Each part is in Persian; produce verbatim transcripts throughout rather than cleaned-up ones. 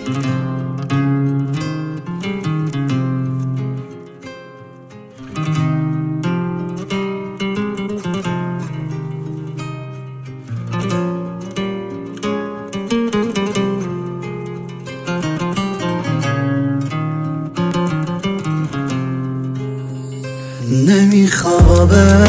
نمیخوابه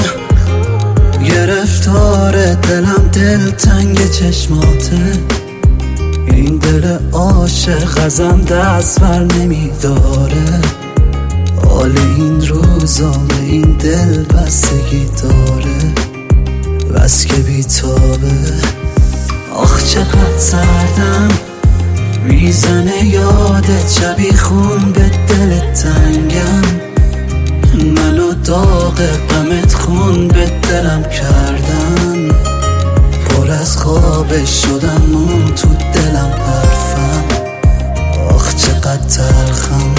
گرفتار دلم، دل تنگ چشماته، این دل عاشق ازم دست بر نمیداره، حال این روزا به این دل بستگی داره، بس که بیتابه. آخ چقدر سردم میزنه یادت، شبی خون به دل تنگم، منو داغ غمت خون به دلم کردن، پر از خواب شدم مون تو دلم حرفم، آخ چقدر تلخم.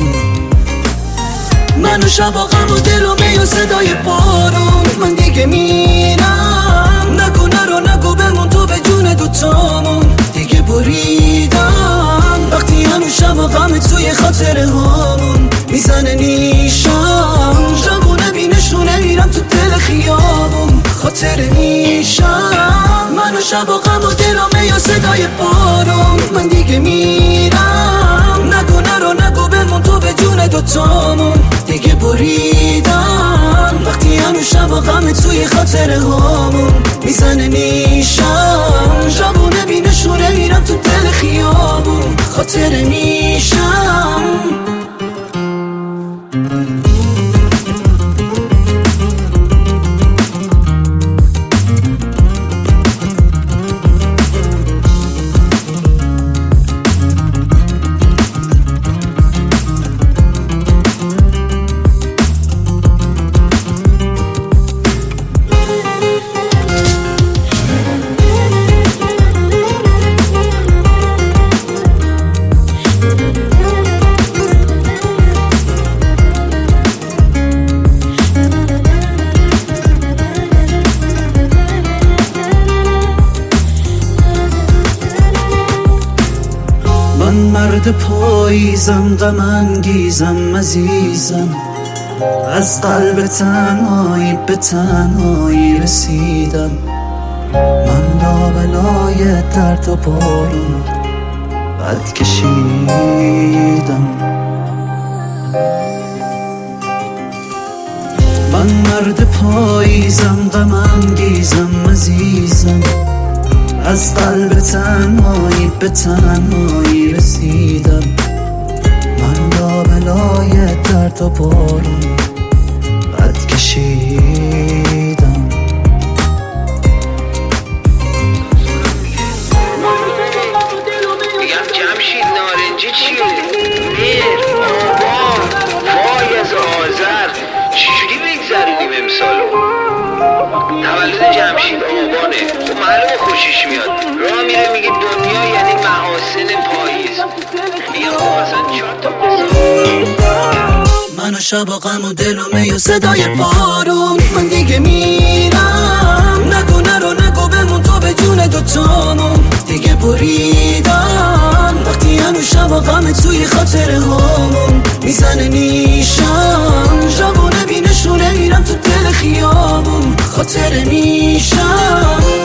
منو شبا غم و دل و می و صدای بارون، من دیگه میرم، نگو نرو نگو بمون تو به جون دوتامون، دیگه بریدم وقتی هنو شبا غم توی خاطره هامون میزنه نیشم، جوونه بینشونه میرم تو دل خیابون خاطره میشم. منو شبا غم و دل و می و صدای بارون، من دیگه میرم، نگو نرو نگو بمون تو به جون دوتامون، دیگه بریدم وقتی هنو شبا غم توی خاطره هامون میزنه نیشم، جوونه بینشونه میرم تو دل خیابون خاطره میشم. من مرد پاییزم، غم انگیزم، عزیزم، از قلب تنهایی به تنهایی رسیدم، من لابلای درد و بارون قد کشیدم. من مرد پاییزم، غم انگیزم، عزیزم، از قلب تنهایی به تنهایی رسیدم، من لابلای درد و بارون قد کشیدم. میگم جمشید نارنجی چیه؟ میر، آبان، فایز، آذر، چجوری بگذرونیم امسالو؟ تولد جمشید آبانه، خب معلومه خوشش میاد، راه میره میگه دنیا یعنی محاسن پاییز، بیا خب اصلا چهار تا منو شبا غم و دل و می و صدای بارون، من دیگه میرم، نگو نرو نگو بمون تو به جون دوتامون، دیگه بریدم وقتی هنو شبا غم توی خاطره هامون میزنه نیشم، جوونه بینشونه میرم تو دل خیابون خاطره میشم.